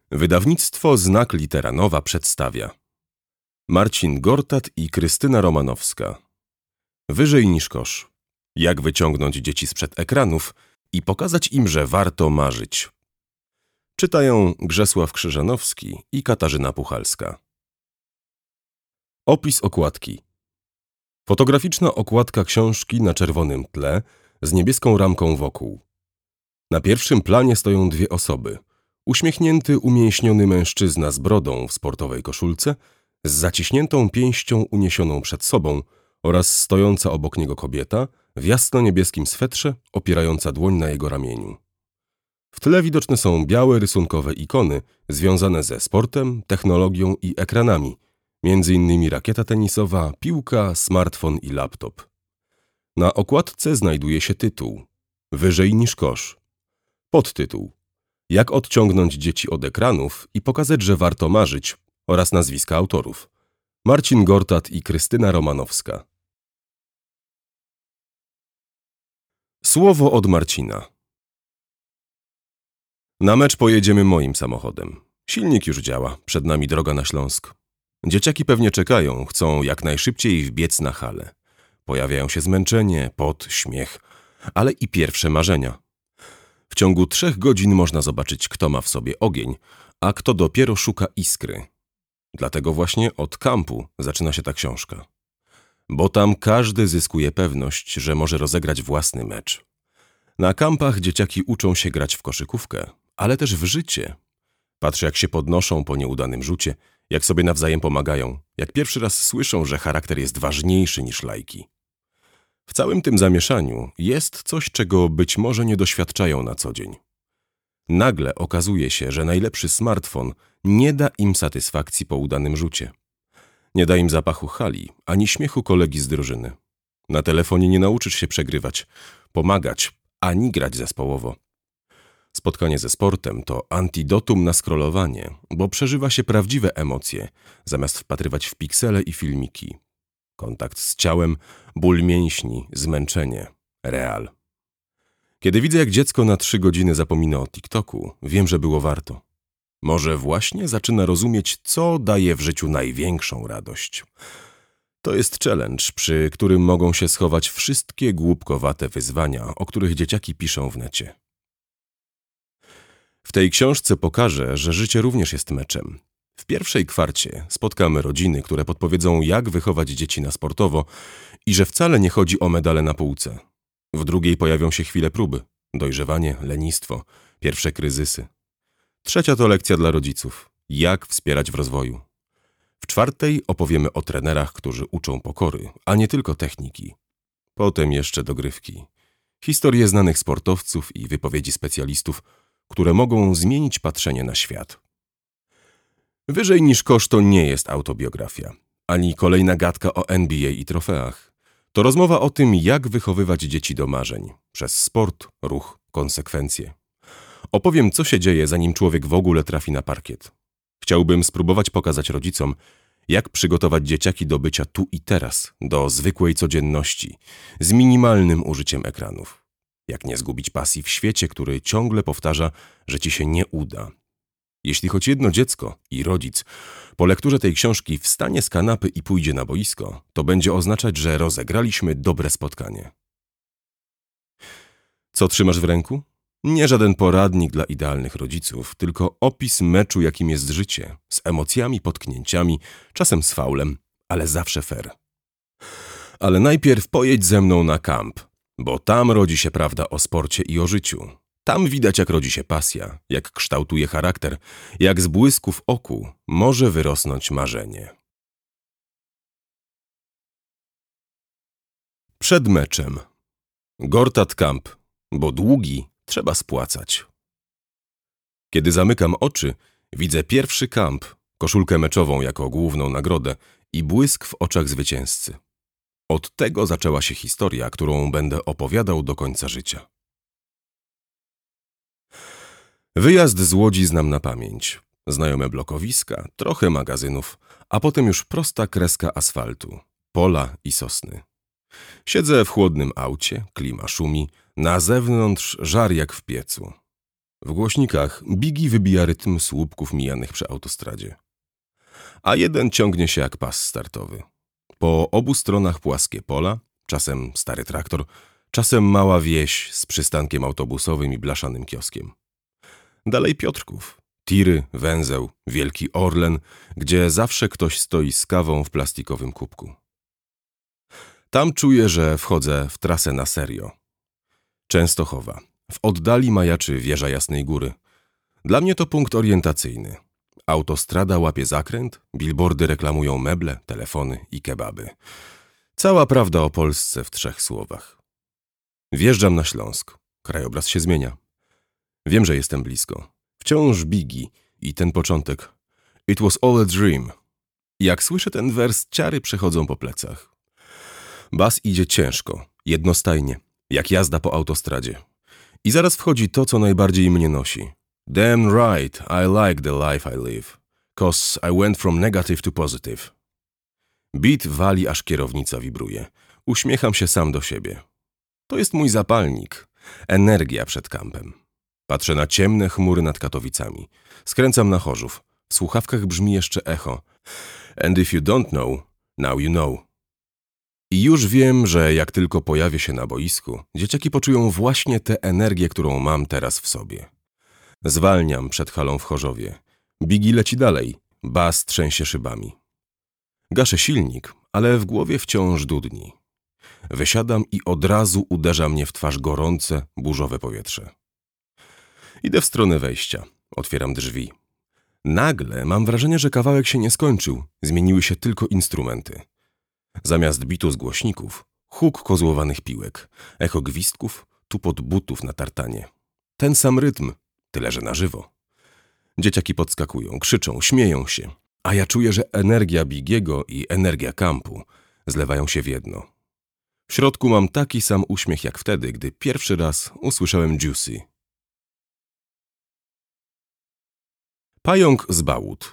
Wydawnictwo Znak Litera Nowa przedstawia Marcin Gortat i Krystyna Romanowska. Wyżej niż kosz. Jak wyciągnąć dzieci sprzed ekranów i pokazać im, że warto marzyć. Czytają Grzesław Krzyżanowski i Katarzyna Puchalska. Opis okładki. Fotograficzna okładka książki na czerwonym tle z niebieską ramką wokół. Na pierwszym planie stoją dwie osoby. Uśmiechnięty, umięśniony mężczyzna z brodą w sportowej koszulce, z zaciśniętą pięścią uniesioną przed sobą oraz stojąca obok niego kobieta w jasno-niebieskim swetrze opierająca dłoń na jego ramieniu. W tle widoczne są białe rysunkowe ikony związane ze sportem, technologią i ekranami, między innymi rakieta tenisowa, piłka, smartfon i laptop. Na okładce znajduje się tytuł Wyżej niż kosz. Podtytuł Jak odciągnąć dzieci od ekranów i pokazać, że warto marzyć oraz nazwiska autorów. Marcin Gortat i Krystyna Romanowska. Słowo od Marcina. Na mecz pojedziemy moim samochodem. Silnik już działa, przed nami droga na Śląsk. Dzieciaki pewnie czekają, chcą jak najszybciej wbiec na halę. Pojawiają się zmęczenie, pot, śmiech, ale i pierwsze marzenia. W ciągu 3 godzin można zobaczyć, kto ma w sobie ogień, a kto dopiero szuka iskry. Dlatego właśnie od kampu zaczyna się ta książka. Bo tam każdy zyskuje pewność, że może rozegrać własny mecz. Na kampach dzieciaki uczą się grać w koszykówkę, ale też w życie. Patrzę, jak się podnoszą po nieudanym rzucie, jak sobie nawzajem pomagają, jak pierwszy raz słyszą, że charakter jest ważniejszy niż lajki. W całym tym zamieszaniu jest coś, czego być może nie doświadczają na co dzień. Nagle okazuje się, że najlepszy smartfon nie da im satysfakcji po udanym rzucie. Nie da im zapachu hali, ani śmiechu kolegi z drużyny. Na telefonie nie nauczysz się przegrywać, pomagać, ani grać zespołowo. Spotkanie ze sportem to antidotum na scrollowanie, bo przeżywa się prawdziwe emocje, zamiast wpatrywać w piksele i filmiki. Kontakt z ciałem, ból mięśni, zmęczenie. Real. Kiedy widzę, jak dziecko na 3 godziny zapomina o TikToku, wiem, że było warto. Może właśnie zaczyna rozumieć, co daje w życiu największą radość. To jest challenge, przy którym mogą się schować wszystkie głupkowate wyzwania, o których dzieciaki piszą w necie. W tej książce pokażę, że życie również jest meczem. W pierwszej kwarcie spotkamy rodziny, które podpowiedzą, jak wychować dzieci na sportowo i że wcale nie chodzi o medale na półce. W drugiej pojawią się chwile próby, dojrzewanie, lenistwo, pierwsze kryzysy. Trzecia to lekcja dla rodziców, jak wspierać w rozwoju. W czwartej opowiemy o trenerach, którzy uczą pokory, a nie tylko techniki. Potem jeszcze dogrywki. Historie znanych sportowców i wypowiedzi specjalistów, które mogą zmienić patrzenie na świat. Wyżej niż kosz to nie jest autobiografia, ani kolejna gadka o NBA i trofeach. To rozmowa o tym, jak wychowywać dzieci do marzeń, przez sport, ruch, konsekwencje. Opowiem, co się dzieje, zanim człowiek w ogóle trafi na parkiet. Chciałbym spróbować pokazać rodzicom, jak przygotować dzieciaki do bycia tu i teraz, do zwykłej codzienności, z minimalnym użyciem ekranów. Jak nie zgubić pasji w świecie, który ciągle powtarza, że ci się nie uda. Jeśli choć jedno dziecko i rodzic po lekturze tej książki wstanie z kanapy i pójdzie na boisko, to będzie oznaczać, że rozegraliśmy dobre spotkanie. Co trzymasz w ręku? Nie żaden poradnik dla idealnych rodziców, tylko opis meczu, jakim jest życie, z emocjami, potknięciami, czasem z faulem, ale zawsze fair. Ale najpierw pojedź ze mną na kamp, bo tam rodzi się prawda o sporcie i o życiu. Tam widać, jak rodzi się pasja, jak kształtuje charakter, jak z błysku w oku może wyrosnąć marzenie. Przed meczem. Gortat Camp, bo długi trzeba spłacać. Kiedy zamykam oczy, widzę pierwszy kamp, koszulkę meczową jako główną nagrodę i błysk w oczach zwycięzcy. Od tego zaczęła się historia, którą będę opowiadał do końca życia. Wyjazd z Łodzi znam na pamięć. Znajome blokowiska, trochę magazynów, a potem już prosta kreska asfaltu, pola i sosny. Siedzę w chłodnym aucie, klima szumi, na zewnątrz żar jak w piecu. W głośnikach Biggie wybija rytm słupków mijanych przy autostradzie. A jeden ciągnie się jak pas startowy. Po obu stronach płaskie pola, czasem stary traktor, czasem mała wieś z przystankiem autobusowym i blaszanym kioskiem. Dalej Piotrków, tiry, węzeł, wielki Orlen, gdzie zawsze ktoś stoi z kawą w plastikowym kubku. Tam czuję, że wchodzę w trasę na serio. Częstochowa. W oddali majaczy wieża Jasnej Góry. Dla mnie to punkt orientacyjny. Autostrada łapie zakręt, billboardy reklamują meble, telefony i kebaby. Cała prawda o Polsce w 3 słowach. Wjeżdżam na Śląsk. Krajobraz się zmienia. Wiem, że jestem blisko. Wciąż Biggie i ten początek. It was all a dream. Jak słyszę ten wers, ciary przechodzą po plecach. Bas idzie ciężko, jednostajnie, jak jazda po autostradzie. I zaraz wchodzi to, co najbardziej mnie nosi. Damn right, I like the life I live. 'Cause I went from negative to positive. Beat wali, aż kierownica wibruje. Uśmiecham się sam do siebie. To jest mój zapalnik. Energia przed kampem. Patrzę na ciemne chmury nad Katowicami. Skręcam na Chorzów. W słuchawkach brzmi jeszcze echo. And if you don't know, now you know. I już wiem, że jak tylko pojawię się na boisku, dzieciaki poczują właśnie tę energię, którą mam teraz w sobie. Zwalniam przed halą w Chorzowie. Biggie leci dalej. Bas trzęsie szybami. Gaszę silnik, ale w głowie wciąż dudni. Wysiadam i od razu uderza mnie w twarz gorące, burzowe powietrze. Idę w stronę wejścia. Otwieram drzwi. Nagle mam wrażenie, że kawałek się nie skończył. Zmieniły się tylko instrumenty. Zamiast bitu z głośników, huk kozłowanych piłek, echo gwizdków, tupot butów na tartanie. Ten sam rytm, tyle że na żywo. Dzieciaki podskakują, krzyczą, śmieją się, a ja czuję, że energia Biggiego i energia kampu zlewają się w jedno. W środku mam taki sam uśmiech jak wtedy, gdy pierwszy raz usłyszałem Juicy. Pająk z Bałut.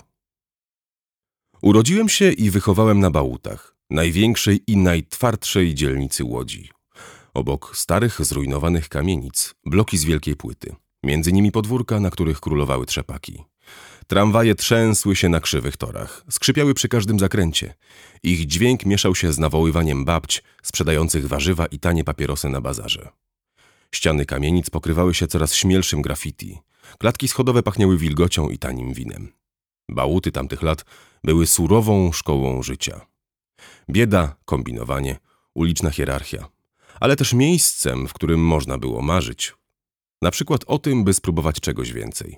Urodziłem się i wychowałem na Bałutach, największej i najtwardszej dzielnicy Łodzi. Obok starych, zrujnowanych kamienic, bloki z wielkiej płyty. Między nimi podwórka, na których królowały trzepaki. Tramwaje trzęsły się na krzywych torach, skrzypiały przy każdym zakręcie. Ich dźwięk mieszał się z nawoływaniem babć sprzedających warzywa i tanie papierosy na bazarze. Ściany kamienic pokrywały się coraz śmielszym graffiti. Klatki schodowe pachniały wilgocią i tanim winem. Bałuty tamtych lat były surową szkołą życia. Bieda, kombinowanie, uliczna hierarchia, ale też miejscem, w którym można było marzyć. Na przykład o tym, by spróbować czegoś więcej.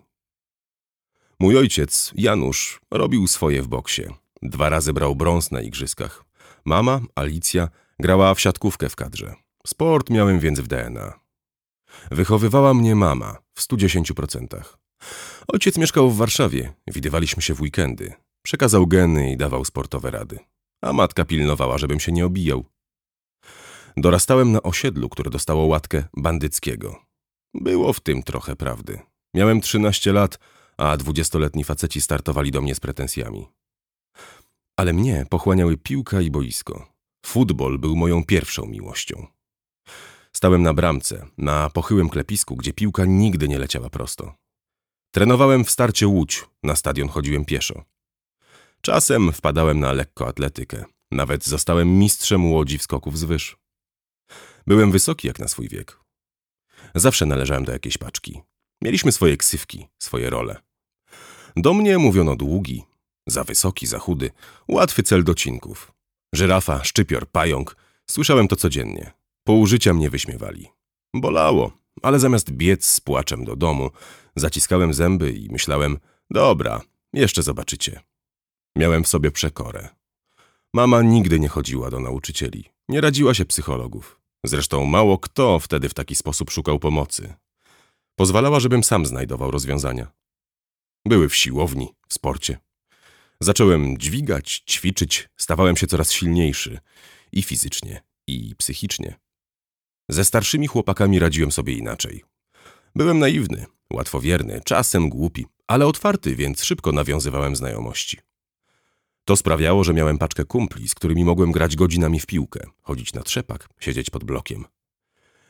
Mój ojciec, Janusz, robił swoje w boksie. 2 razy brał brąz na igrzyskach. Mama, Alicja, grała w siatkówkę w kadrze. Sport miałem więc w DNA. Wychowywała mnie mama w 110%. Ojciec mieszkał w Warszawie, widywaliśmy się w weekendy. Przekazał geny i dawał sportowe rady. A matka pilnowała, żebym się nie obijał. Dorastałem na osiedlu, które dostało łatkę bandyckiego. Było w tym trochę prawdy. Miałem 13 lat, a 20-letni faceci startowali do mnie z pretensjami. Ale mnie pochłaniały piłka i boisko. Futbol był moją pierwszą miłością. Stałem na bramce, na pochyłym klepisku, gdzie piłka nigdy nie leciała prosto. Trenowałem w Starcie Łódź, na stadion chodziłem pieszo. Czasem wpadałem na lekkoatletykę. Nawet zostałem mistrzem Łodzi w skoków z wyż. Byłem wysoki jak na swój wiek. Zawsze należałem do jakiejś paczki. Mieliśmy swoje ksywki, swoje role. Do mnie mówiono długi, za wysoki, za chudy, łatwy cel docinków. Żyrafa, szczypior, pająk. Słyszałem to codziennie. Pół życia mnie wyśmiewali. Bolało, ale zamiast biec z płaczem do domu, zaciskałem zęby i myślałem, dobra, jeszcze zobaczycie. Miałem w sobie przekorę. Mama nigdy nie chodziła do nauczycieli, nie radziła się psychologów. Zresztą mało kto wtedy w taki sposób szukał pomocy. Pozwalała, żebym sam znajdował rozwiązania. Były w siłowni, w sporcie. Zacząłem dźwigać, ćwiczyć, stawałem się coraz silniejszy i fizycznie, i psychicznie. Ze starszymi chłopakami radziłem sobie inaczej. Byłem naiwny, łatwowierny, czasem głupi, ale otwarty, więc szybko nawiązywałem znajomości. To sprawiało, że miałem paczkę kumpli, z którymi mogłem grać godzinami w piłkę, chodzić na trzepak, siedzieć pod blokiem.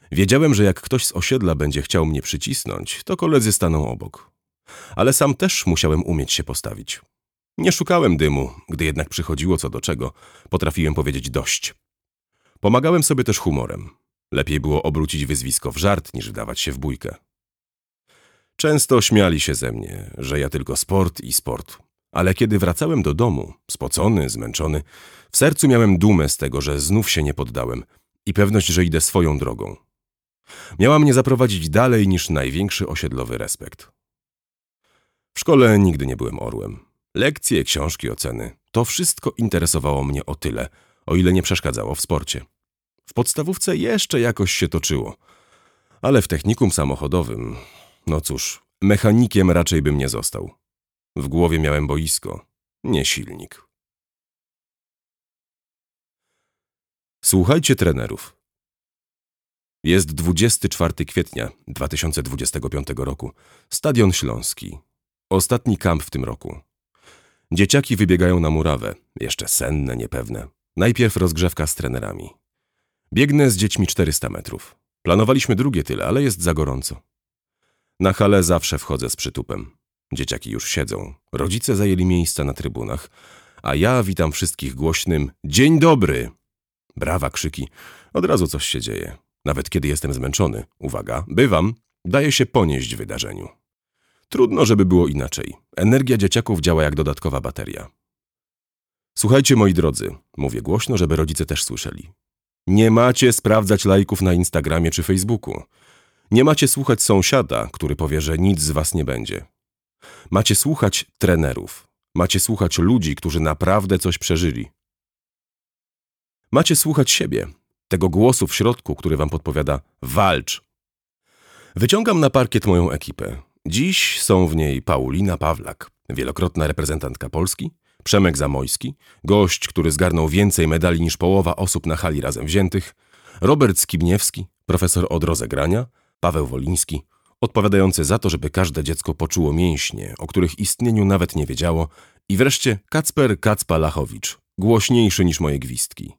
Wiedziałem, że jak ktoś z osiedla będzie chciał mnie przycisnąć, to koledzy staną obok. Ale sam też musiałem umieć się postawić. Nie szukałem dymu, gdy jednak przychodziło co do czego, potrafiłem powiedzieć dość. Pomagałem sobie też humorem. Lepiej było obrócić wyzwisko w żart, niż wdawać się w bójkę. Często śmiali się ze mnie, że ja tylko sport i sport. Ale kiedy wracałem do domu, spocony, zmęczony, w sercu miałem dumę z tego, że znów się nie poddałem i pewność, że idę swoją drogą. Miała mnie zaprowadzić dalej niż największy osiedlowy respekt. W szkole nigdy nie byłem orłem. Lekcje, książki, oceny – to wszystko interesowało mnie o tyle, o ile nie przeszkadzało w sporcie. W podstawówce jeszcze jakoś się toczyło, ale w technikum samochodowym, no cóż, mechanikiem raczej bym nie został. W głowie miałem boisko, nie silnik. Słuchajcie trenerów. Jest 24 kwietnia 2025 roku. Stadion Śląski. Ostatni kamp w tym roku. Dzieciaki wybiegają na murawę, jeszcze senne, niepewne. Najpierw rozgrzewka z trenerami. Biegnę z dziećmi 400 metrów. Planowaliśmy drugie tyle, ale jest za gorąco. Na halę zawsze wchodzę z przytupem. Dzieciaki już siedzą. Rodzice zajęli miejsca na trybunach, a ja witam wszystkich głośnym „Dzień dobry!” Brawa, krzyki. Od razu coś się dzieje. Nawet kiedy jestem zmęczony, uwaga, bywam, daje się ponieść wydarzeniu. Trudno, żeby było inaczej. Energia dzieciaków działa jak dodatkowa bateria. Słuchajcie, moi drodzy, mówię głośno, żeby rodzice też słyszeli. Nie macie sprawdzać lajków na Instagramie czy Facebooku. Nie macie słuchać sąsiada, który powie, że nic z was nie będzie. Macie słuchać trenerów. Macie słuchać ludzi, którzy naprawdę coś przeżyli. Macie słuchać siebie, tego głosu w środku, który wam podpowiada walcz. Wyciągam na parkiet moją ekipę. Dziś są w niej Paulina Pawlak, wielokrotna reprezentantka Polski, Przemek Zamojski, gość, który zgarnął więcej medali niż połowa osób na hali razem wziętych, Robert Skibniewski, profesor od rozegrania, Paweł Woliński, odpowiadający za to, żeby każde dziecko poczuło mięśnie, o których istnieniu nawet nie wiedziało, i wreszcie Kacper Kacpa-Lachowicz, głośniejszy niż moje gwizdki.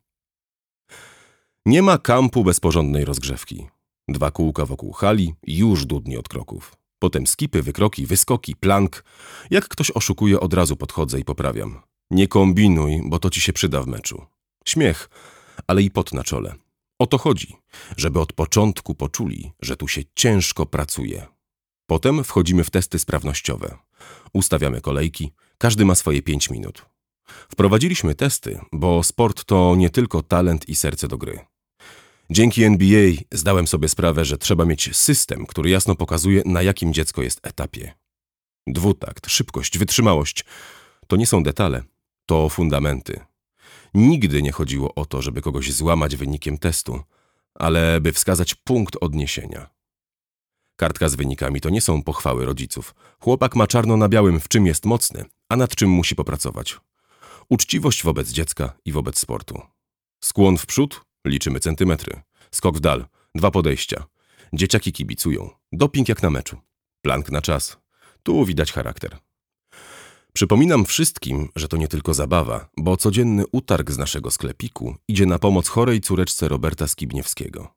Nie ma kampu bez porządnej rozgrzewki. 2 kółka wokół hali, już dudni od kroków. Potem skipy, wykroki, wyskoki, plank. Jak ktoś oszukuje, od razu podchodzę i poprawiam. Nie kombinuj, bo to ci się przyda w meczu. Śmiech, ale i pot na czole. O to chodzi, żeby od początku poczuli, że tu się ciężko pracuje. Potem wchodzimy w testy sprawnościowe. Ustawiamy kolejki, każdy ma swoje 5 minut. Wprowadziliśmy testy, bo sport to nie tylko talent i serce do gry. Dzięki NBA zdałem sobie sprawę, że trzeba mieć system, który jasno pokazuje, na jakim dziecko jest etapie. Dwutakt, szybkość, wytrzymałość to nie są detale, to fundamenty. Nigdy nie chodziło o to, żeby kogoś złamać wynikiem testu, ale by wskazać punkt odniesienia. Kartka z wynikami to nie są pochwały rodziców. Chłopak ma czarno na białym, w czym jest mocny, a nad czym musi popracować. Uczciwość wobec dziecka i wobec sportu. Skłon w przód, liczymy centymetry. Skok w dal, 2 podejścia. Dzieciaki kibicują. Doping jak na meczu. Plank na czas. Tu widać charakter. Przypominam wszystkim, że to nie tylko zabawa, bo codzienny utarg z naszego sklepiku idzie na pomoc chorej córeczce Roberta Skibniewskiego.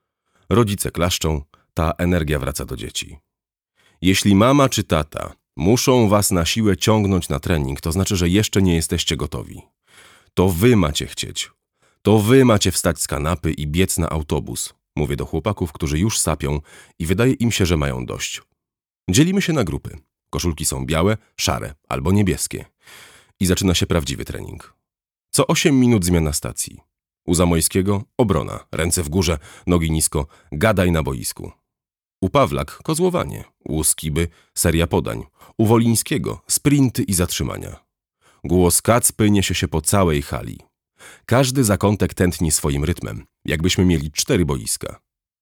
Rodzice klaszczą, ta energia wraca do dzieci. Jeśli mama czy tata muszą was na siłę ciągnąć na trening, to znaczy, że jeszcze nie jesteście gotowi. To wy macie chcieć. To wy macie wstać z kanapy i biec na autobus. Mówię do chłopaków, którzy już sapią i wydaje im się, że mają dość. Dzielimy się na grupy. Koszulki są białe, szare albo niebieskie. I zaczyna się prawdziwy trening. Co 8 minut zmiana stacji. U Zamojskiego obrona, ręce w górze, nogi nisko, gadaj na boisku. U Pawlak kozłowanie, u Skiby seria podań, u Wolińskiego sprinty i zatrzymania. Głos Kacpy niesie się po całej hali. Każdy zakątek tętni swoim rytmem, jakbyśmy mieli 4 boiska.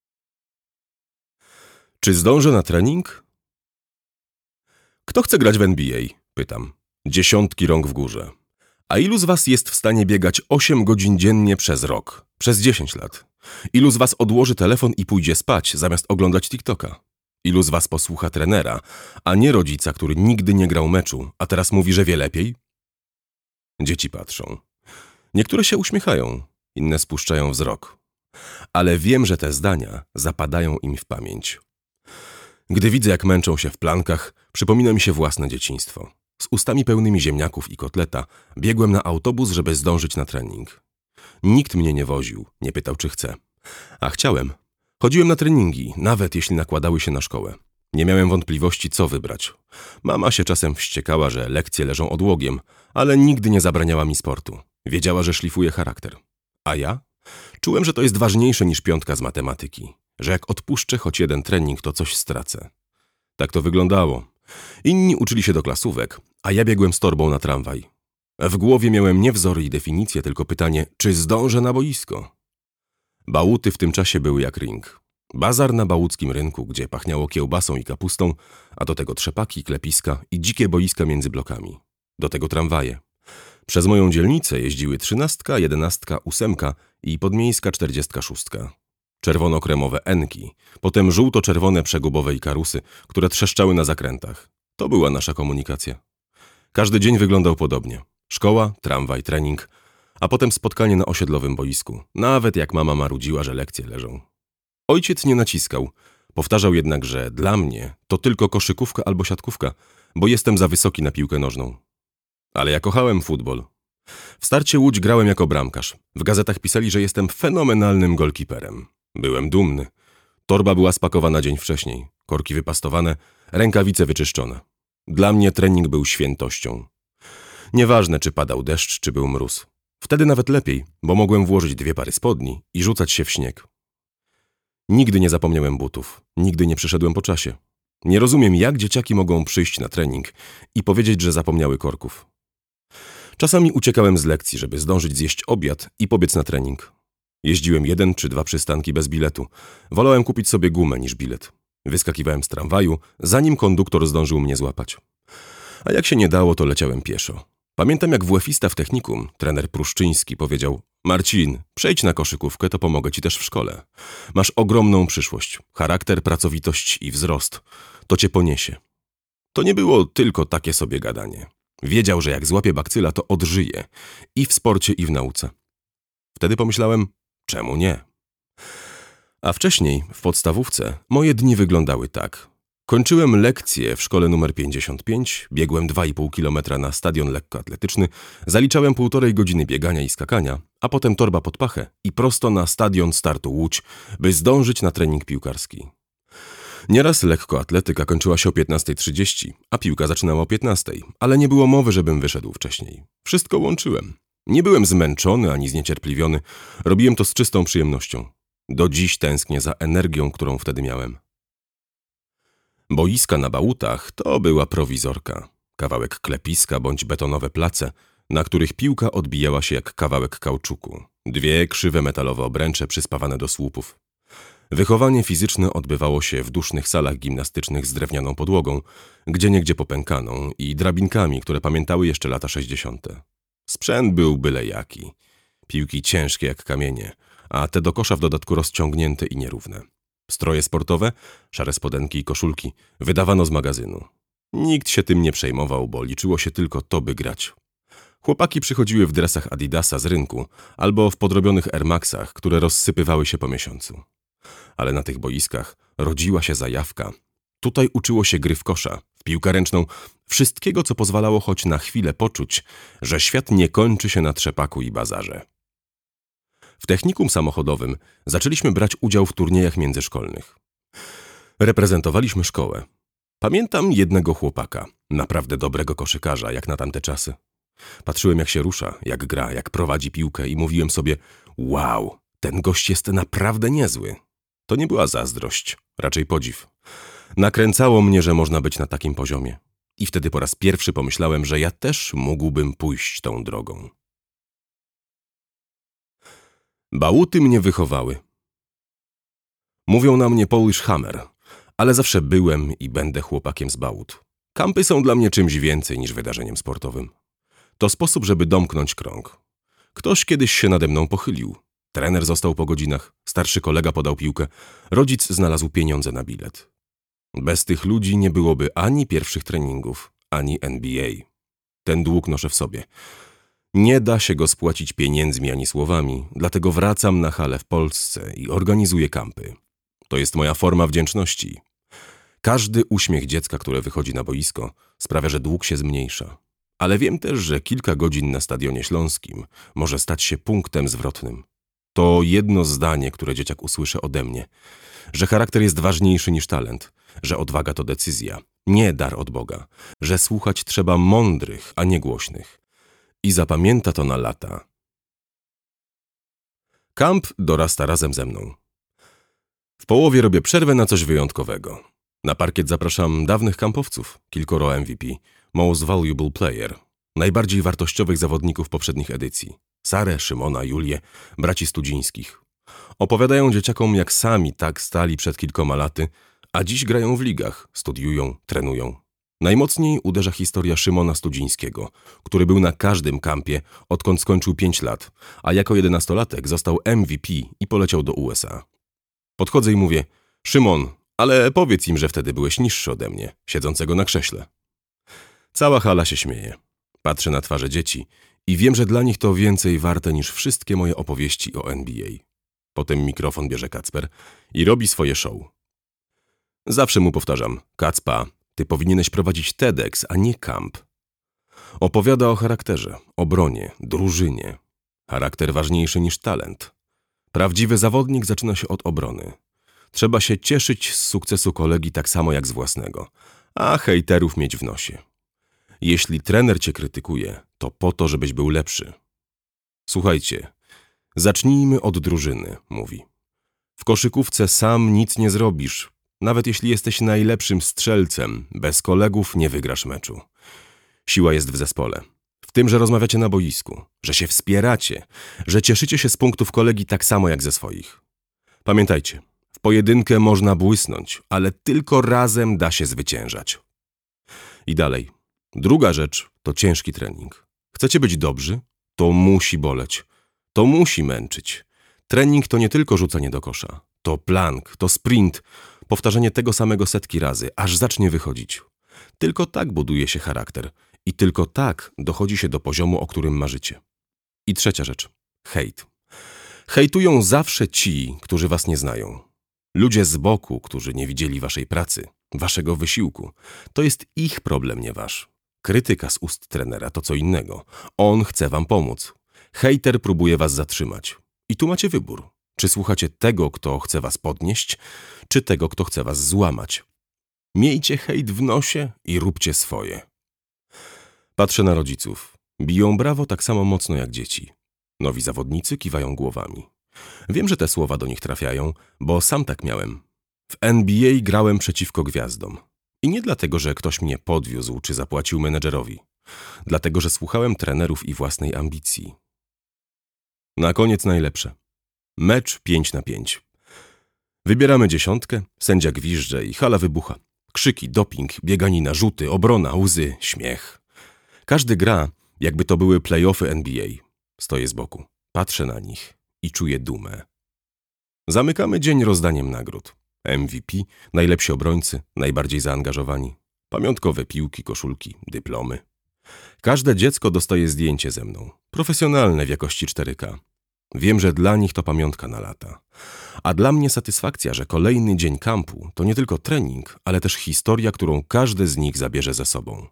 Czy zdążę na trening? Kto chce grać w NBA? Pytam. Dziesiątki rąk w górze. A ilu z was jest w stanie biegać 8 godzin dziennie przez rok? Przez 10 lat? Ilu z was odłoży telefon i pójdzie spać, zamiast oglądać TikToka? Ilu z was posłucha trenera, a nie rodzica, który nigdy nie grał meczu, a teraz mówi, że wie lepiej? Dzieci patrzą. Niektóre się uśmiechają, inne spuszczają wzrok. Ale wiem, że te zdania zapadają im w pamięć. Gdy widzę, jak męczą się w plankach, przypomina mi się własne dzieciństwo. Z ustami pełnymi ziemniaków i kotleta biegłem na autobus, żeby zdążyć na trening. Nikt mnie nie woził, nie pytał, czy chcę. A chciałem. Chodziłem na treningi, nawet jeśli nakładały się na szkołę. Nie miałem wątpliwości, co wybrać. Mama się czasem wściekała, że lekcje leżą odłogiem, ale nigdy nie zabraniała mi sportu. Wiedziała, że szlifuje charakter. A ja? Czułem, że to jest ważniejsze niż 5 z matematyki. Że jak odpuszczę choć jeden trening, to coś stracę. Tak to wyglądało. Inni uczyli się do klasówek, a ja biegłem z torbą na tramwaj. W głowie miałem nie wzory i definicje, tylko pytanie, czy zdążę na boisko? Bałuty w tym czasie były jak ring. Bazar na bałuckim rynku, gdzie pachniało kiełbasą i kapustą, a do tego trzepaki, klepiska i dzikie boiska między blokami. Do tego tramwaje. Przez moją dzielnicę jeździły 13, 11, 8 i podmiejska 46. Czerwono-kremowe Enki, potem żółto-czerwone przegubowe Ikarusy, które trzeszczały na zakrętach. To była nasza komunikacja. Każdy dzień wyglądał podobnie. Szkoła, tramwaj, trening, a potem spotkanie na osiedlowym boisku, nawet jak mama marudziła, że lekcje leżą. Ojciec nie naciskał, powtarzał jednak, że dla mnie to tylko koszykówka albo siatkówka, bo jestem za wysoki na piłkę nożną. Ale ja kochałem futbol. W Starcie Łódź grałem jako bramkarz. W gazetach pisali, że jestem fenomenalnym golkiperem. Byłem dumny. Torba była spakowana dzień wcześniej, korki wypastowane, rękawice wyczyszczone. Dla mnie trening był świętością. Nieważne, czy padał deszcz, czy był mróz. Wtedy nawet lepiej, bo mogłem włożyć 2 pary spodni i rzucać się w śnieg. Nigdy nie zapomniałem butów, nigdy nie przyszedłem po czasie. Nie rozumiem, jak dzieciaki mogą przyjść na trening i powiedzieć, że zapomniały korków. Czasami uciekałem z lekcji, żeby zdążyć zjeść obiad i pobiec na trening. Jeździłem 1 czy 2 przystanki bez biletu. Wolałem kupić sobie gumę niż bilet. Wyskakiwałem z tramwaju, zanim konduktor zdążył mnie złapać. A jak się nie dało, to leciałem pieszo. Pamiętam, jak WF-ista w technikum, trener Pruszczyński, powiedział: Marcin, przejdź na koszykówkę, to pomogę ci też w szkole. Masz ogromną przyszłość, charakter, pracowitość i wzrost. To cię poniesie. To nie było tylko takie sobie gadanie. Wiedział, że jak złapie bakcyla, to odżyje. I w sporcie, i w nauce. Wtedy pomyślałem, czemu nie? A wcześniej, w podstawówce, moje dni wyglądały tak. Kończyłem lekcje w szkole numer 55, biegłem 2,5 kilometra na stadion lekkoatletyczny, zaliczałem 1,5 godziny biegania i skakania, a potem torba pod pachę i prosto na stadion Startu Łódź, by zdążyć na trening piłkarski. Nieraz lekkoatletyka kończyła się o 15:30, a piłka zaczynała o 15:00, ale nie było mowy, żebym wyszedł wcześniej. Wszystko łączyłem. Nie byłem zmęczony ani zniecierpliwiony, robiłem to z czystą przyjemnością. Do dziś tęsknię za energią, którą wtedy miałem. Boiska na Bałutach to była prowizorka. Kawałek klepiska bądź betonowe place, na których piłka odbijała się jak kawałek kauczuku. 2 krzywe metalowe obręcze przyspawane do słupów. Wychowanie fizyczne odbywało się w dusznych salach gimnastycznych z drewnianą podłogą, gdzieniegdzie popękaną i drabinkami, które pamiętały jeszcze lata 60. Sprzęt był byle jaki. Piłki ciężkie jak kamienie, a te do kosza w dodatku rozciągnięte i nierówne. Stroje sportowe, szare spodenki i koszulki, wydawano z magazynu. Nikt się tym nie przejmował, bo liczyło się tylko to, by grać. Chłopaki przychodziły w dresach Adidasa z rynku albo w podrobionych Air Maxach, które rozsypywały się po miesiącu. Ale na tych boiskach rodziła się zajawka. Tutaj uczyło się gry w kosza, w piłkę ręczną, wszystkiego, co pozwalało choć na chwilę poczuć, że świat nie kończy się na trzepaku i bazarze. W technikum samochodowym zaczęliśmy brać udział w turniejach międzyszkolnych. Reprezentowaliśmy szkołę. Pamiętam jednego chłopaka, naprawdę dobrego koszykarza, jak na tamte czasy. Patrzyłem, jak się rusza, jak gra, jak prowadzi piłkę i mówiłem sobie: wow, ten gość jest naprawdę niezły. To nie była zazdrość, raczej podziw. Nakręcało mnie, że można być na takim poziomie. I wtedy po raz pierwszy pomyślałem, że ja też mógłbym pójść tą drogą. Bałuty mnie wychowały. Mówią na mnie Polish Hammer, ale zawsze byłem i będę chłopakiem z Bałut. Kampy są dla mnie czymś więcej niż wydarzeniem sportowym. To sposób, żeby domknąć krąg. Ktoś kiedyś się nade mną pochylił. Trener został po godzinach, starszy kolega podał piłkę, rodzic znalazł pieniądze na bilet. Bez tych ludzi nie byłoby ani pierwszych treningów, ani NBA. Ten dług noszę w sobie. Nie da się go spłacić pieniędzmi ani słowami, dlatego wracam na halę w Polsce i organizuję kampy. To jest moja forma wdzięczności. Każdy uśmiech dziecka, które wychodzi na boisko, sprawia, że dług się zmniejsza. Ale wiem też, że kilka godzin na Stadionie Śląskim może stać się punktem zwrotnym. To jedno zdanie, które dzieciak usłyszy ode mnie, że charakter jest ważniejszy niż talent, że odwaga to decyzja, nie dar od Boga, że słuchać trzeba mądrych, a nie głośnych. I zapamięta to na lata. Kamp dorasta razem ze mną. W połowie robię przerwę na coś wyjątkowego. Na parkiet zapraszam dawnych kampowców, kilkoro MVP, Most Valuable Player, najbardziej wartościowych zawodników poprzednich edycji. Sarę, Szymona, Julię, braci Studzińskich. Opowiadają dzieciakom, jak sami tak stali przed kilkoma laty, a dziś grają w ligach, studiują, trenują. Najmocniej uderza historia Szymona Studzińskiego, który był na każdym kampie, odkąd skończył 5 lat, a jako 11-latek został MVP i poleciał do USA. Podchodzę i mówię: Szymon, ale powiedz im, że wtedy byłeś niższy ode mnie, siedzącego na krześle. Cała hala się śmieje. Patrzę na twarze dzieci i wiem, że dla nich to więcej warte niż wszystkie moje opowieści o NBA. Potem mikrofon bierze Kacper i robi swoje show. Zawsze mu powtarzam: Kacpa, ty powinieneś prowadzić TEDx, a nie kamp. Opowiada o charakterze, obronie, drużynie. Charakter ważniejszy niż talent. Prawdziwy zawodnik zaczyna się od obrony. Trzeba się cieszyć z sukcesu kolegi tak samo jak z własnego, a hejterów mieć w nosie. Jeśli trener cię krytykuje, to po to, żebyś był lepszy. Słuchajcie, zacznijmy od drużyny, mówi. W koszykówce sam nic nie zrobisz. Nawet jeśli jesteś najlepszym strzelcem, bez kolegów nie wygrasz meczu. Siła jest w zespole. W tym, że rozmawiacie na boisku, że się wspieracie, że cieszycie się z punktów kolegi tak samo jak ze swoich. Pamiętajcie, w pojedynkę można błysnąć, ale tylko razem da się zwyciężać. I dalej. Druga rzecz to ciężki trening. Chcecie być dobrzy? To musi boleć. To musi męczyć. Trening to nie tylko rzucanie do kosza. To plank, to sprint, powtarzanie tego samego setki razy, aż zacznie wychodzić. Tylko tak buduje się charakter i tylko tak dochodzi się do poziomu, o którym marzycie. I trzecia rzecz. Hejt. Hejtują zawsze ci, którzy was nie znają. Ludzie z boku, którzy nie widzieli waszej pracy, waszego wysiłku. To jest ich problem, nie wasz. Krytyka z ust trenera to co innego. On chce wam pomóc. Hejter próbuje was zatrzymać. I tu macie wybór. Czy słuchacie tego, kto chce was podnieść, czy tego, kto chce was złamać. Miejcie hejt w nosie i róbcie swoje. Patrzę na rodziców. Biją brawo tak samo mocno jak dzieci. Nowi zawodnicy kiwają głowami. Wiem, że te słowa do nich trafiają, bo sam tak miałem. W NBA grałem przeciwko gwiazdom. I nie dlatego, że ktoś mnie podwiózł czy zapłacił menedżerowi. Dlatego, że słuchałem trenerów i własnej ambicji. Na koniec najlepsze. Mecz 5-5. Wybieramy 10, sędzia gwizdże i hala wybucha. Krzyki, doping, bieganina, rzuty, obrona, łzy, śmiech. Każdy gra, jakby to były play-offy NBA. Stoję z boku, patrzę na nich i czuję dumę. Zamykamy dzień rozdaniem nagród. MVP, najlepsi obrońcy, najbardziej zaangażowani. Pamiątkowe piłki, koszulki, dyplomy. Każde dziecko dostaje zdjęcie ze mną. Profesjonalne w jakości 4K. Wiem, że dla nich to pamiątka na lata. A dla mnie satysfakcja, że kolejny dzień kampu to nie tylko trening, ale też historia, którą każdy z nich zabierze ze sobą.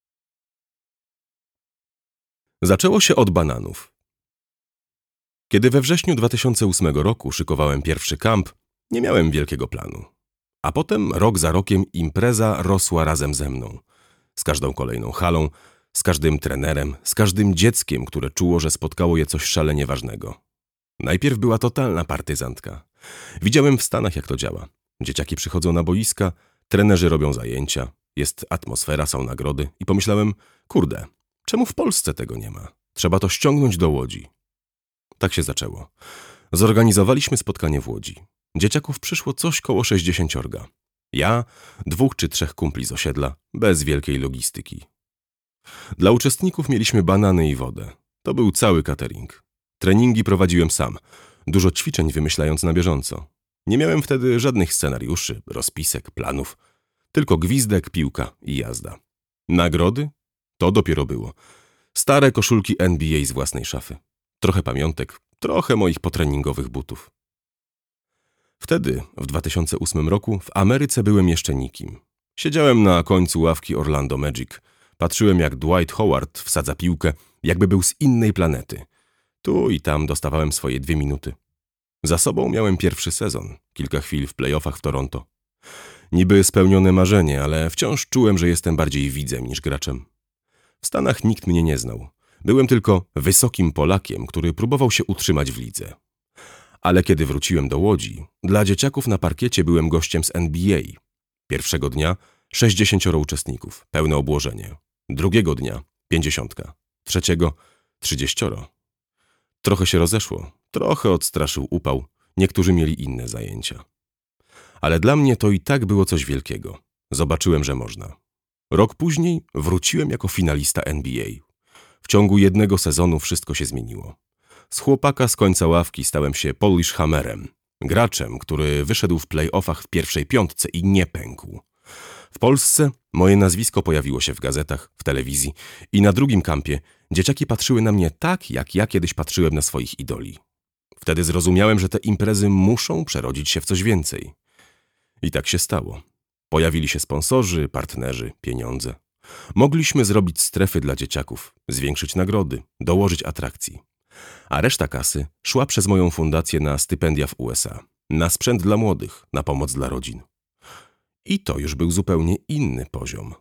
Zaczęło się od bananów. Kiedy we wrześniu 2008 roku szykowałem pierwszy kamp, nie miałem wielkiego planu. A potem rok za rokiem impreza rosła razem ze mną. Z każdą kolejną halą, z każdym trenerem, z każdym dzieckiem, które czuło, że spotkało je coś szalenie ważnego. Najpierw była totalna partyzantka. Widziałem w Stanach, jak to działa. Dzieciaki przychodzą na boiska, trenerzy robią zajęcia, jest atmosfera, są nagrody i pomyślałem, kurde, czemu w Polsce tego nie ma? Trzeba to ściągnąć do Łodzi. Tak się zaczęło. Zorganizowaliśmy spotkanie w Łodzi. Dzieciaków przyszło coś koło 60. Ja, 2 czy 3 kumpli z osiedla, bez wielkiej logistyki. Dla uczestników mieliśmy banany i wodę. To był cały catering. Treningi prowadziłem sam, dużo ćwiczeń wymyślając na bieżąco. Nie miałem wtedy żadnych scenariuszy, rozpisek, planów. Tylko gwizdek, piłka i jazda. Nagrody? To dopiero było. Stare koszulki NBA z własnej szafy. Trochę pamiątek, trochę moich potreningowych butów. Wtedy, w 2008 roku, w Ameryce byłem jeszcze nikim. Siedziałem na końcu ławki Orlando Magic. Patrzyłem, jak Dwight Howard wsadza piłkę, jakby był z innej planety. Tu i tam dostawałem swoje 2 minuty. Za sobą miałem pierwszy sezon, kilka chwil w playoffach w Toronto. Niby spełnione marzenie, ale wciąż czułem, że jestem bardziej widzem niż graczem. W Stanach nikt mnie nie znał. Byłem tylko wysokim Polakiem, który próbował się utrzymać w lidze. Ale kiedy wróciłem do Łodzi, dla dzieciaków na parkiecie byłem gościem z NBA. Pierwszego dnia 60 uczestników, pełne obłożenie. Drugiego dnia 50, trzeciego 30. Trochę się rozeszło, trochę odstraszył upał, niektórzy mieli inne zajęcia. Ale dla mnie to i tak było coś wielkiego. Zobaczyłem, że można. Rok później wróciłem jako finalista NBA. W ciągu 1 sezonu wszystko się zmieniło. Z chłopaka z końca ławki stałem się Polish Hammerem, graczem, który wyszedł w play-offach w pierwszej 5 i nie pękł. W Polsce moje nazwisko pojawiło się w gazetach, w telewizji i na drugim kampie dzieciaki patrzyły na mnie tak, jak ja kiedyś patrzyłem na swoich idoli. Wtedy zrozumiałem, że te imprezy muszą przerodzić się w coś więcej. I tak się stało. Pojawili się sponsorzy, partnerzy, pieniądze. Mogliśmy zrobić strefy dla dzieciaków, zwiększyć nagrody, dołożyć atrakcji. A reszta kasy szła przez moją fundację na stypendia w USA, na sprzęt dla młodych, na pomoc dla rodzin. I to już był zupełnie inny poziom.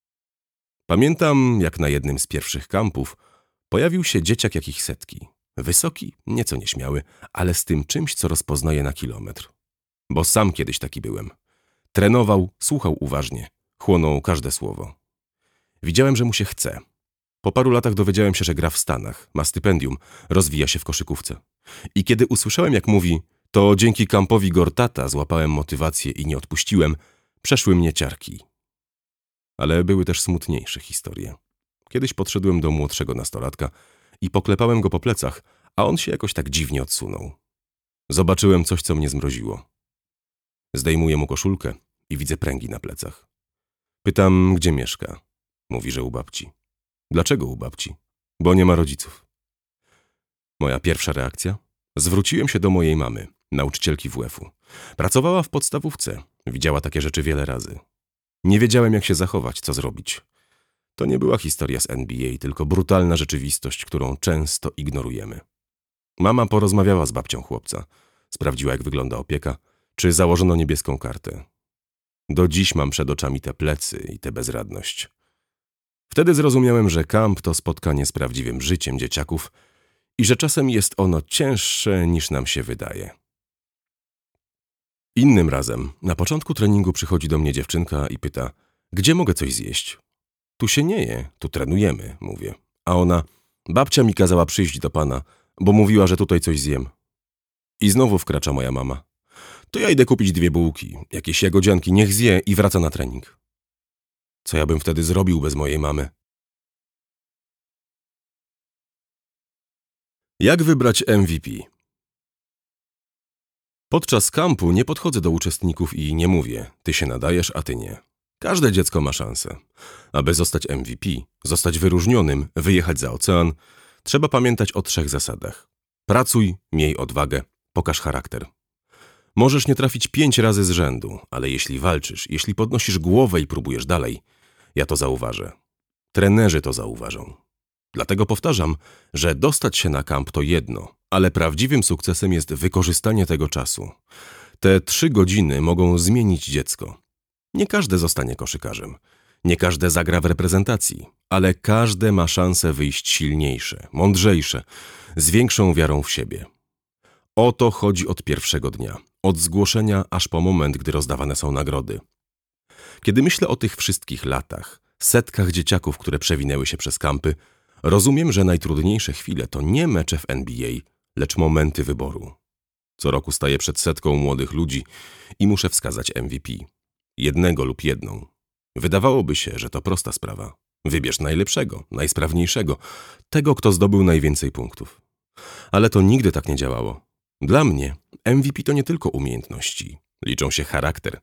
Pamiętam, jak na jednym z pierwszych kampów pojawił się dzieciak jakich setki. Wysoki, nieco nieśmiały, ale z tym czymś, co rozpoznaje na kilometr. Bo sam kiedyś taki byłem. Trenował, słuchał uważnie, chłonął każde słowo. Widziałem, że mu się chce. Po paru latach dowiedziałem się, że gra w Stanach, ma stypendium, rozwija się w koszykówce. I kiedy usłyszałem, jak mówi, to dzięki kampowi Gortata złapałem motywację i nie odpuściłem, przeszły mnie ciarki. Ale były też smutniejsze historie. Kiedyś podszedłem do młodszego nastolatka i poklepałem go po plecach, a on się jakoś tak dziwnie odsunął. Zobaczyłem coś, co mnie zmroziło. Zdejmuję mu koszulkę i widzę pręgi na plecach. Pytam, gdzie mieszka. Mówi, że u babci. Dlaczego u babci? Bo nie ma rodziców. Moja pierwsza reakcja? Zwróciłem się do mojej mamy, nauczycielki WF-u. Pracowała w podstawówce, widziała takie rzeczy wiele razy. Nie wiedziałem, jak się zachować, co zrobić. To nie była historia z NBA, tylko brutalna rzeczywistość, którą często ignorujemy. Mama porozmawiała z babcią chłopca, sprawdziła, jak wygląda opieka, czy założono niebieską kartę. Do dziś mam przed oczami te plecy i tę bezradność. Wtedy zrozumiałem, że kamp to spotkanie z prawdziwym życiem dzieciaków i że czasem jest ono cięższe, niż nam się wydaje. Innym razem, na początku treningu przychodzi do mnie dziewczynka i pyta, gdzie mogę coś zjeść? Tu się nie je, tu trenujemy, mówię. A ona, babcia mi kazała przyjść do pana, bo mówiła, że tutaj coś zjem. I znowu wkracza moja mama. To ja idę kupić 2 bułki, jakieś jagodzianki, niech zje i wraca na trening. Co ja bym wtedy zrobił bez mojej mamy? Jak wybrać MVP? Podczas kampu nie podchodzę do uczestników i nie mówię, ty się nadajesz, a ty nie. Każde dziecko ma szansę. Aby zostać MVP, zostać wyróżnionym, wyjechać za ocean, trzeba pamiętać o 3 zasadach. Pracuj, miej odwagę, pokaż charakter. Możesz nie trafić 5 razy z rzędu, ale jeśli walczysz, jeśli podnosisz głowę i próbujesz dalej, ja to zauważę. Trenerzy to zauważą. Dlatego powtarzam, że dostać się na kamp to jedno, ale prawdziwym sukcesem jest wykorzystanie tego czasu. Te 3 godziny mogą zmienić dziecko. Nie każde zostanie koszykarzem, nie każde zagra w reprezentacji, ale każde ma szansę wyjść silniejsze, mądrzejsze, z większą wiarą w siebie. O to chodzi od pierwszego dnia, od zgłoszenia aż po moment, gdy rozdawane są nagrody. Kiedy myślę o tych wszystkich latach, setkach dzieciaków, które przewinęły się przez kampy, rozumiem, że najtrudniejsze chwile to nie mecze w NBA, lecz momenty wyboru. Co roku staję przed setką młodych ludzi i muszę wskazać MVP. Jednego lub jedną. Wydawałoby się, że to prosta sprawa. Wybierz najlepszego, najsprawniejszego, tego, kto zdobył najwięcej punktów. Ale to nigdy tak nie działało. Dla mnie MVP to nie tylko umiejętności. Liczą się charakter,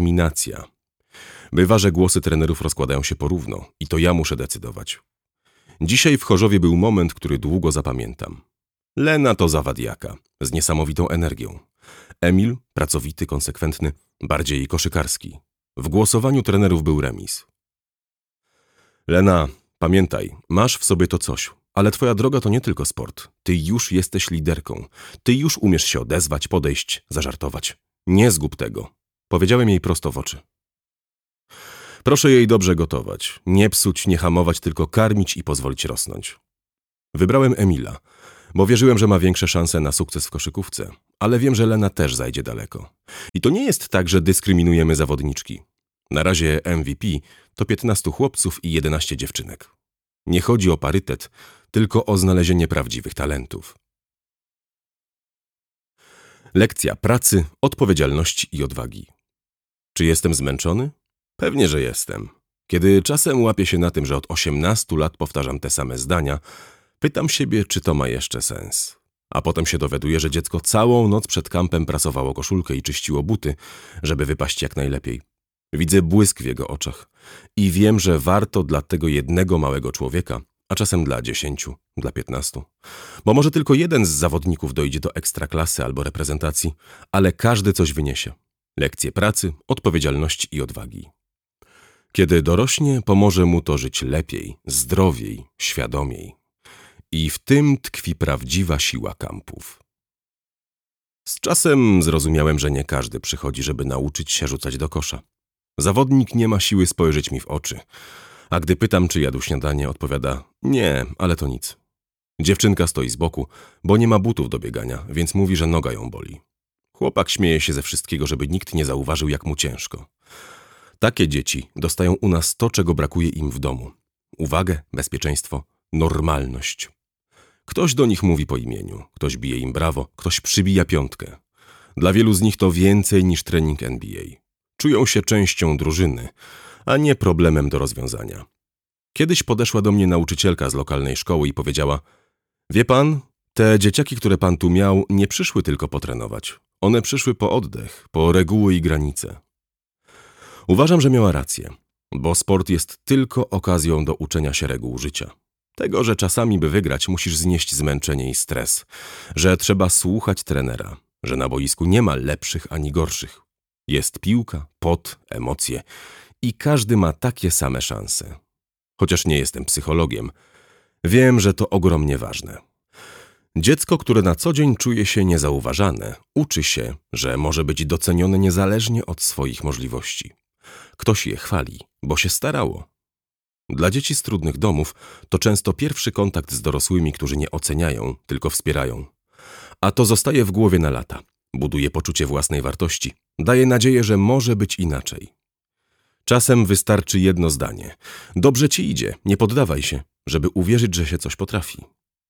determinacja. Bywa, że głosy trenerów rozkładają się porówno i to ja muszę decydować. Dzisiaj w Chorzowie był moment, który długo zapamiętam. Lena to zawadiaka, z niesamowitą energią. Emil, pracowity, konsekwentny, bardziej koszykarski. W głosowaniu trenerów był remis. Lena, pamiętaj, masz w sobie to coś, ale twoja droga to nie tylko sport. Ty już jesteś liderką. Ty już umiesz się odezwać, podejść, zażartować. Nie zgub tego. Powiedziałem jej prosto w oczy. Proszę jej dobrze gotować. Nie psuć, nie hamować, tylko karmić i pozwolić rosnąć. Wybrałem Emila, bo wierzyłem, że ma większe szanse na sukces w koszykówce, ale wiem, że Lena też zajdzie daleko. I to nie jest tak, że dyskryminujemy zawodniczki. Na razie MVP to 15 chłopców i 11 dziewczynek. Nie chodzi o parytet, tylko o znalezienie prawdziwych talentów. Lekcja pracy, odpowiedzialności i odwagi. Czy jestem zmęczony? Pewnie, że jestem. Kiedy czasem łapię się na tym, że od 18 lat powtarzam te same zdania, pytam siebie, czy to ma jeszcze sens. A potem się dowiaduję, że dziecko całą noc przed kampem prasowało koszulkę i czyściło buty, żeby wypaść jak najlepiej. Widzę błysk w jego oczach i wiem, że warto dla tego jednego małego człowieka, a czasem dla 10, dla 15. Bo może tylko jeden z zawodników dojdzie do ekstraklasy albo reprezentacji, ale każdy coś wyniesie. Lekcje pracy, odpowiedzialności i odwagi. Kiedy dorośnie, pomoże mu to żyć lepiej, zdrowiej, świadomiej. I w tym tkwi prawdziwa siła kampów. Z czasem zrozumiałem, że nie każdy przychodzi, żeby nauczyć się rzucać do kosza. Zawodnik nie ma siły spojrzeć mi w oczy, a gdy pytam, czy jadł śniadanie, odpowiada: nie, ale to nic. Dziewczynka stoi z boku, bo nie ma butów do biegania, więc mówi, że noga ją boli. Chłopak śmieje się ze wszystkiego, żeby nikt nie zauważył, jak mu ciężko. Takie dzieci dostają u nas to, czego brakuje im w domu. Uwagę, bezpieczeństwo, normalność. Ktoś do nich mówi po imieniu, ktoś bije im brawo, ktoś przybija piątkę. Dla wielu z nich to więcej niż trening NBA. Czują się częścią drużyny, a nie problemem do rozwiązania. Kiedyś podeszła do mnie nauczycielka z lokalnej szkoły i powiedziała: wie pan, te dzieciaki, które pan tu miał, nie przyszły tylko potrenować. One przyszły po oddech, po reguły i granice. Uważam, że miała rację, bo sport jest tylko okazją do uczenia się reguł życia. Tego, że czasami, by wygrać, musisz znieść zmęczenie i stres, że trzeba słuchać trenera, że na boisku nie ma lepszych ani gorszych. Jest piłka, pot, emocje i każdy ma takie same szanse. Chociaż nie jestem psychologiem, wiem, że to ogromnie ważne. Dziecko, które na co dzień czuje się niezauważane, uczy się, że może być docenione niezależnie od swoich możliwości. Ktoś je chwali, bo się starało. Dla dzieci z trudnych domów to często pierwszy kontakt z dorosłymi, którzy nie oceniają, tylko wspierają. A to zostaje w głowie na lata. Buduje poczucie własnej wartości. Daje nadzieję, że może być inaczej. Czasem wystarczy jedno zdanie. Dobrze ci idzie, nie poddawaj się, żeby uwierzyć, że się coś potrafi.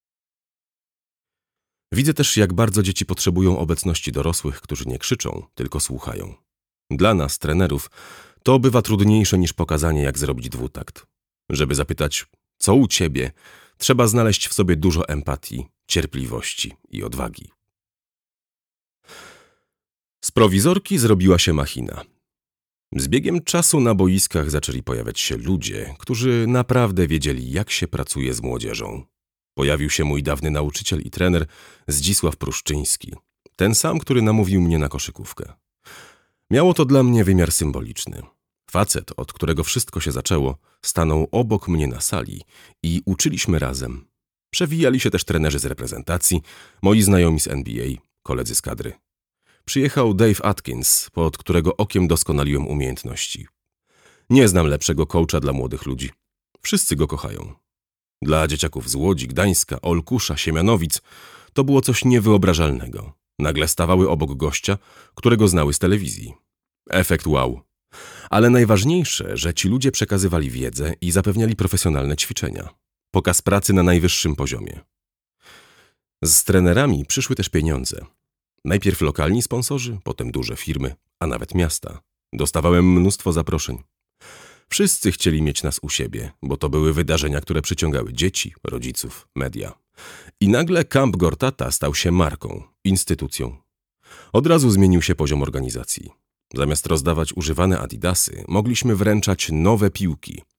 Widzę też, jak bardzo dzieci potrzebują obecności dorosłych, którzy nie krzyczą, tylko słuchają. Dla nas, trenerów, to bywa trudniejsze niż pokazanie, jak zrobić dwutakt. Żeby zapytać, co u ciebie, trzeba znaleźć w sobie dużo empatii, cierpliwości i odwagi. Z prowizorki zrobiła się machina. Z biegiem czasu na boiskach zaczęli pojawiać się ludzie, którzy naprawdę wiedzieli, jak się pracuje z młodzieżą. Pojawił się mój dawny nauczyciel i trener Zdzisław Pruszczyński, ten sam, który namówił mnie na koszykówkę. Miało to dla mnie wymiar symboliczny. Facet, od którego wszystko się zaczęło, stanął obok mnie na sali i uczyliśmy razem. Przewijali się też trenerzy z reprezentacji, moi znajomi z NBA, koledzy z kadry. Przyjechał Dave Atkins, pod którego okiem doskonaliłem umiejętności. Nie znam lepszego coacha dla młodych ludzi. Wszyscy go kochają. Dla dzieciaków z Łodzi, Gdańska, Olkusza, Siemianowic to było coś niewyobrażalnego. Nagle stawały obok gościa, którego znały z telewizji. Efekt wow. Ale najważniejsze, że ci ludzie przekazywali wiedzę i zapewniali profesjonalne ćwiczenia. Pokaz pracy na najwyższym poziomie. Z trenerami przyszły też pieniądze. Najpierw lokalni sponsorzy, potem duże firmy, a nawet miasta. Dostawałem mnóstwo zaproszeń. Wszyscy chcieli mieć nas u siebie, bo to były wydarzenia, które przyciągały dzieci, rodziców, media. I nagle Camp Gortata stał się marką, instytucją. Od razu zmienił się poziom organizacji. Zamiast rozdawać używane adidasy, mogliśmy wręczać nowe piłki,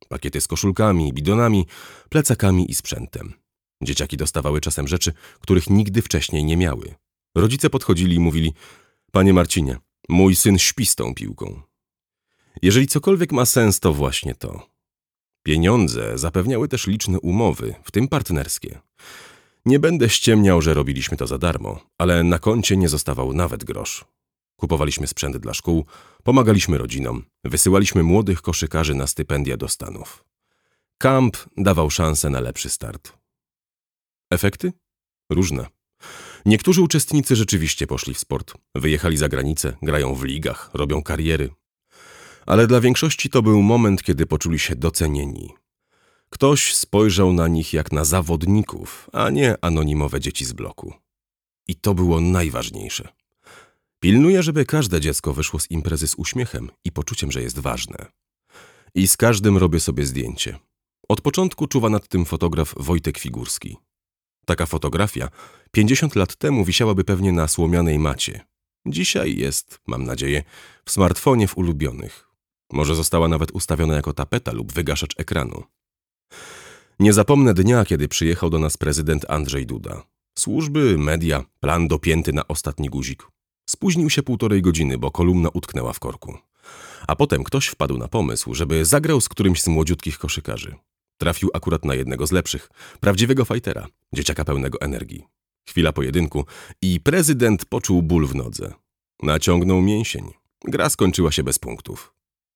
Pakiety z koszulkami, bidonami, plecakami i sprzętem. Dzieciaki dostawały czasem rzeczy, których nigdy wcześniej nie miały. Rodzice podchodzili i mówili: Panie Marcinie, mój syn śpi z tą piłką. Jeżeli cokolwiek ma sens, to właśnie to. Pieniądze zapewniały też liczne umowy, w tym partnerskie. Nie będę ściemniał, że robiliśmy to za darmo, ale na koncie nie zostawał nawet grosz. Kupowaliśmy sprzęt dla szkół, pomagaliśmy rodzinom, wysyłaliśmy młodych koszykarzy na stypendia do Stanów. Kamp dawał szansę na lepszy start. Efekty? Różne. Niektórzy uczestnicy rzeczywiście poszli w sport, wyjechali za granicę, grają w ligach, robią kariery. Ale dla większości to był moment, kiedy poczuli się docenieni. Ktoś spojrzał na nich jak na zawodników, a nie anonimowe dzieci z bloku. I to było najważniejsze. Pilnuję, żeby każde dziecko wyszło z imprezy z uśmiechem i poczuciem, że jest ważne. I z każdym robię sobie zdjęcie. Od początku czuwa nad tym fotograf Wojtek Figurski. Taka fotografia 50 lat temu wisiałaby pewnie na słomianej macie. Dzisiaj jest, mam nadzieję, w smartfonie w ulubionych. Może została nawet ustawiona jako tapeta lub wygaszacz ekranu. Nie zapomnę dnia, kiedy przyjechał do nas prezydent Andrzej Duda. Służby, media, plan dopięty na ostatni guzik. Spóźnił się 1,5 godziny, bo kolumna utknęła w korku. A potem ktoś wpadł na pomysł, żeby zagrał z którymś z młodziutkich koszykarzy. Trafił akurat na jednego z lepszych, prawdziwego fajtera, dzieciaka pełnego energii. Chwila pojedynku i prezydent poczuł ból w nodze. Naciągnął mięsień. Gra skończyła się bez punktów.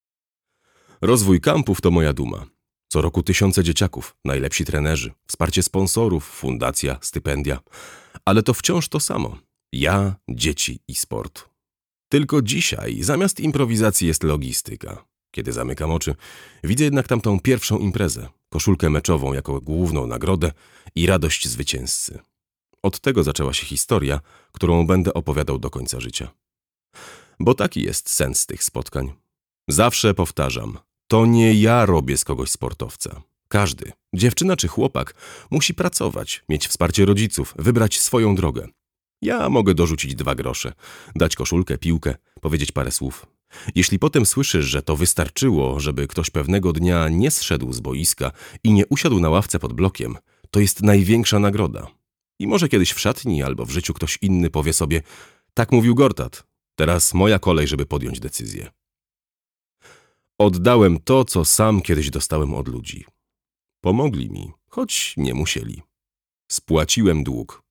Rozwój kampów to moja duma. Co roku tysiące dzieciaków, najlepsi trenerzy, wsparcie sponsorów, fundacja, stypendia. Ale to wciąż to samo. Ja, dzieci i sport. Tylko dzisiaj zamiast improwizacji jest logistyka. Kiedy zamykam oczy, widzę jednak tamtą pierwszą imprezę, koszulkę meczową jako główną nagrodę i radość zwycięzcy. Od tego zaczęła się historia, którą będę opowiadał do końca życia. Bo taki jest sens tych spotkań. Zawsze powtarzam, to nie ja robię z kogoś sportowca. Każdy, dziewczyna czy chłopak, musi pracować, mieć wsparcie rodziców, wybrać swoją drogę. Ja mogę dorzucić 2 grosze, dać koszulkę, piłkę, powiedzieć parę słów. Jeśli potem słyszysz, że to wystarczyło, żeby ktoś pewnego dnia nie zszedł z boiska i nie usiadł na ławce pod blokiem, to jest największa nagroda. I może kiedyś w szatni albo w życiu ktoś inny powie sobie: tak mówił Gortat, teraz moja kolej, żeby podjąć decyzję. Oddałem to, co sam kiedyś dostałem od ludzi. Pomogli mi, choć nie musieli. Spłaciłem dług.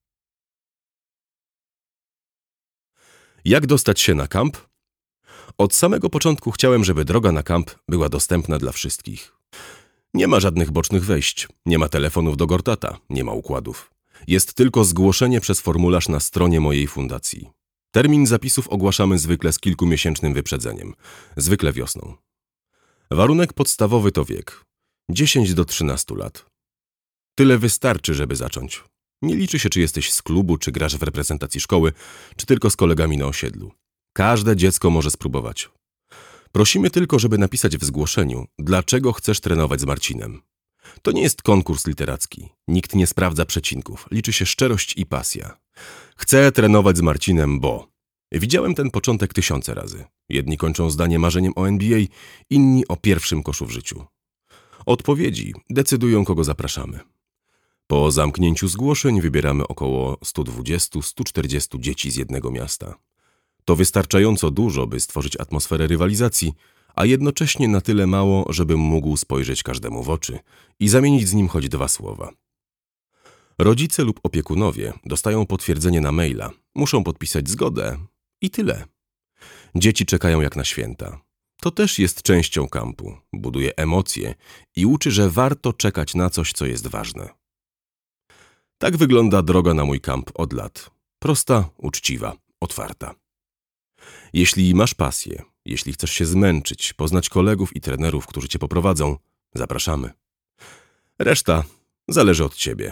Jak dostać się na kamp? Od samego początku chciałem, żeby droga na kamp była dostępna dla wszystkich. Nie ma żadnych bocznych wejść, nie ma telefonów do Gortata, nie ma układów. Jest tylko zgłoszenie przez formularz na stronie mojej fundacji. Termin zapisów ogłaszamy zwykle z kilkumiesięcznym wyprzedzeniem, zwykle wiosną. Warunek podstawowy to wiek, 10 do 13 lat. Tyle wystarczy, żeby zacząć. Nie liczy się, czy jesteś z klubu, czy grasz w reprezentacji szkoły, czy tylko z kolegami na osiedlu. Każde dziecko może spróbować. Prosimy tylko, żeby napisać w zgłoszeniu, dlaczego chcesz trenować z Marcinem. To nie jest konkurs literacki. Nikt nie sprawdza przecinków. Liczy się szczerość i pasja. Chcę trenować z Marcinem, bo... Widziałem ten początek 1000 razy. Jedni kończą zdanie marzeniem o NBA, inni o pierwszym koszu w życiu. Odpowiedzi decydują, kogo zapraszamy. Po zamknięciu zgłoszeń wybieramy około 120–140 dzieci z jednego miasta. To wystarczająco dużo, by stworzyć atmosferę rywalizacji, a jednocześnie na tyle mało, żebym mógł spojrzeć każdemu w oczy i zamienić z nim choć 2 słowa. Rodzice lub opiekunowie dostają potwierdzenie na maila, muszą podpisać zgodę i tyle. Dzieci czekają jak na święta. To też jest częścią kampu, buduje emocje i uczy, że warto czekać na coś, co jest ważne. Tak wygląda droga na mój kamp od lat. Prosta, uczciwa, otwarta. Jeśli masz pasję, jeśli chcesz się zmęczyć, poznać kolegów i trenerów, którzy cię poprowadzą, zapraszamy. Reszta zależy od ciebie.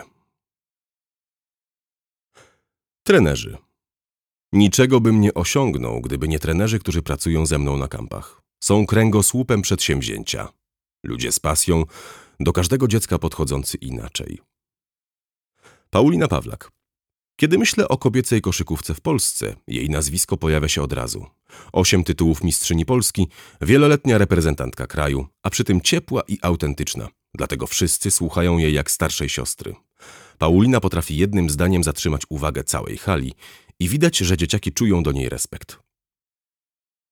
Trenerzy. Niczego bym nie osiągnął, gdyby nie trenerzy, którzy pracują ze mną na kampach. Są kręgosłupem przedsięwzięcia. Ludzie z pasją, do każdego dziecka podchodzący inaczej. Paulina Pawlak. Kiedy myślę o kobiecej koszykówce w Polsce, jej nazwisko pojawia się od razu. 8 tytułów mistrzyni Polski, wieloletnia reprezentantka kraju, a przy tym ciepła i autentyczna. Dlatego wszyscy słuchają jej jak starszej siostry. Paulina potrafi jednym zdaniem zatrzymać uwagę całej hali i widać, że dzieciaki czują do niej respekt.